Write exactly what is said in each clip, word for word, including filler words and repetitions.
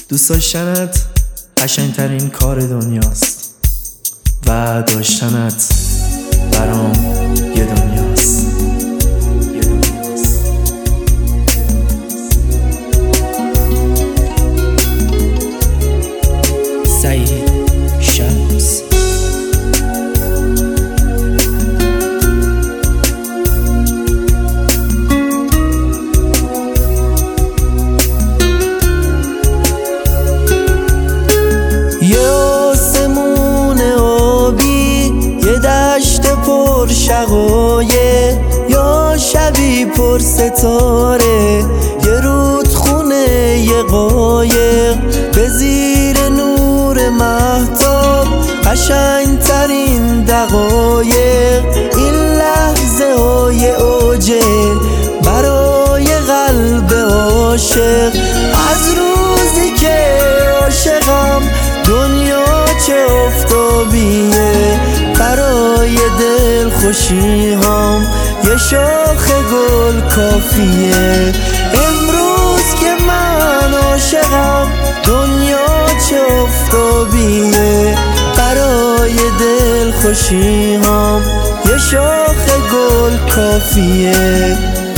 دوست داشتنت قشنگترین کار دنیاست و داشتنت برام یه دنیاست. سعید شمس. یه آسمون آبی، یه دشت پر شقایق، یا شبی پر ستاره، یه رودخونه یه قایق، به زیر نور مهتاب قشنگترین دقایق. این لحظه های اوجه برای قلب عاشق، از روزی که عاشقم دنیا چه افتابیه. برای دل خوشی هم یه شاخ گل کافیه. امروز که من عاشقم دنیا چه افتابیه. برای دل خوشی هم یه شاخ گل کافیه.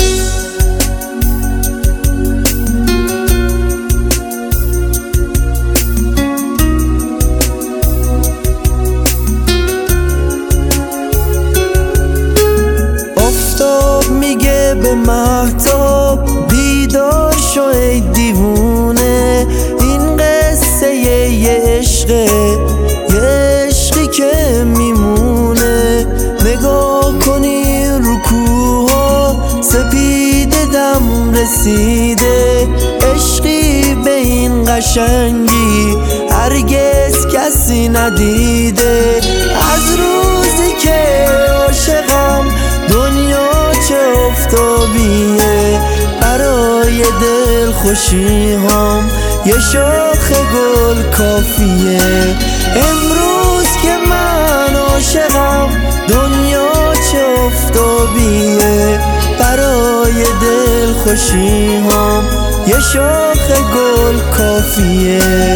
میگه به مهتاب بیدار شو ای دیوونه، این قصه یه عشقه، یه عشقی که میمونه. نگاه کنی رو کوها سپید دم رسیده، عشقی به این قشنگی هرگز کسی ندیده. از روزی که عاشقم دنیا چه افتابیه. برای دل خوشی هم یه شاخ گل کافیه. امروز که من عاشقم دنیا چه افتابیه. برای دل خوشی هم یه شاخ گل کافیه.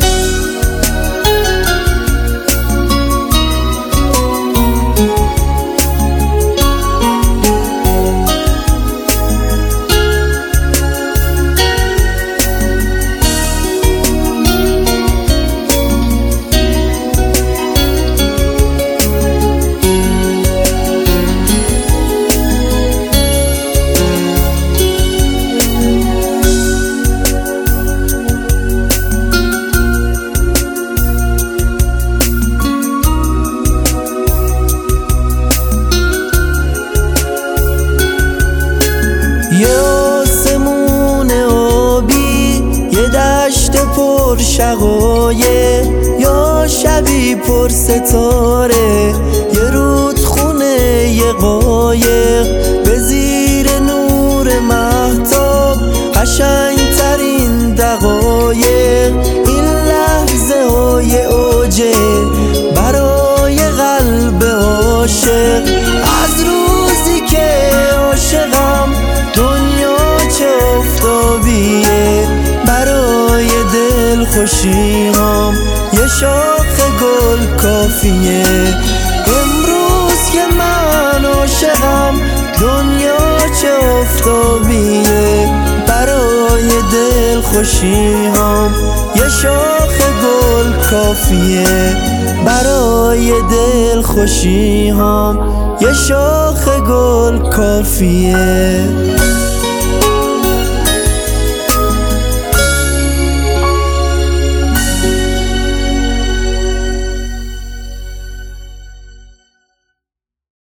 یه آسمون آبی، یه دشت پر شقایق، یا شبی پر ستاره، یه رودخونه یه قایق، به زیر نور مهتاب قشنگترین دقایق. این لحظه های اوجه برای قلب عاشق، از روزی که عاشقم دنیا چه افتابیه. برای دل خوشی هم یه شاخ گل کافیه. امروز که من عاشقم دنیا چه افتابیه. برای دل خوشی هم یه شاخ گل کافیه. برای دل خوشی هم یه شاخ گل کافیه.